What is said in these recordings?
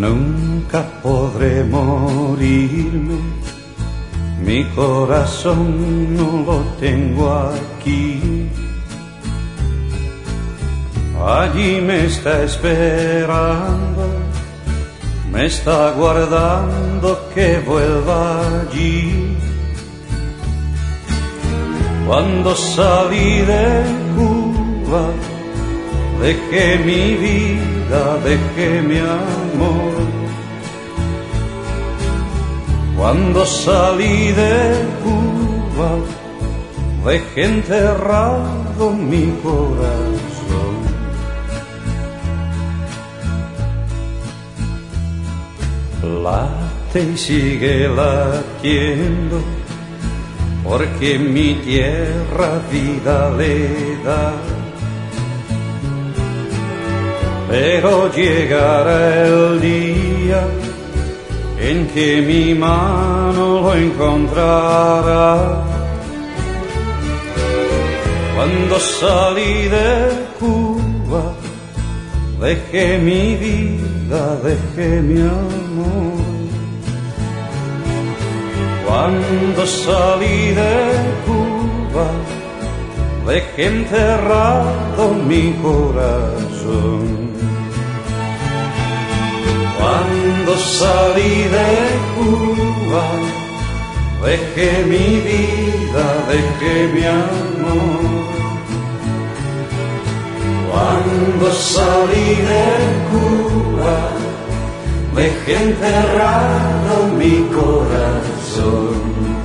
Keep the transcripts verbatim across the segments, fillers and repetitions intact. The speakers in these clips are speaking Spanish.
Nunca podré morirme, mi corazón no lo tengo aquí. Allí me está esperando, me está guardando que vuelva allí. Cuando salí de Cuba, dejé mi vida, dejé mi amor. Cuando salí de Cuba, dejé enterrado mi corazón. Late y sigue latiendo, porque mi tierra vida le da. Pero llegará el día en que mi mano lo encontrará. Cuando salí de Cuba, dejé mi vida, dejé mi amor. Cuando salí de Cuba, dejé enterrado mi corazón. Cuando salí de Cuba, dejé mi vida, dejé mi amor. Cuando salí de Cuba, dejé enterrado mi corazón.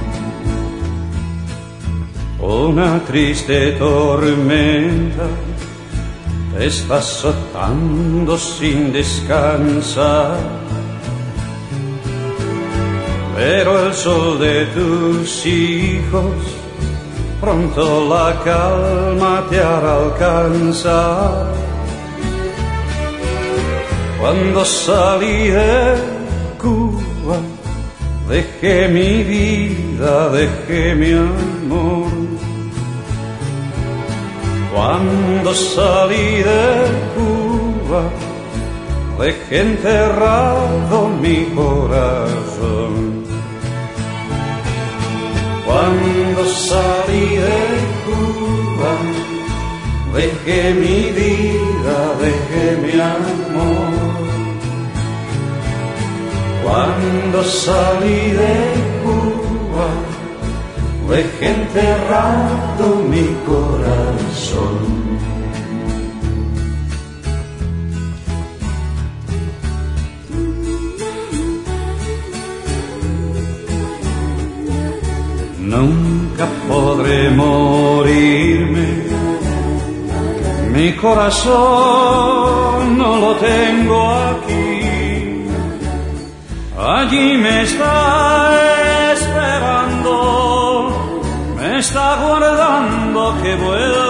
Una triste tormenta te está azotando sin descansar, pero el sol de tus hijos pronto la calma te hará alcanzar. Cuando salí de Cuba, dejé mi vida, dejé mi amor. Cuando salí de Cuba, dejé enterrado mi corazón. Cuando salí de Cuba, dejé mi vida, dejé mi amor. Cuando salí de Cuba, dejé enterrado mi corazón. Nunca podré morirme, mi corazón no lo tengo aquí. Allí me está esperando, me está guardando que vuelva.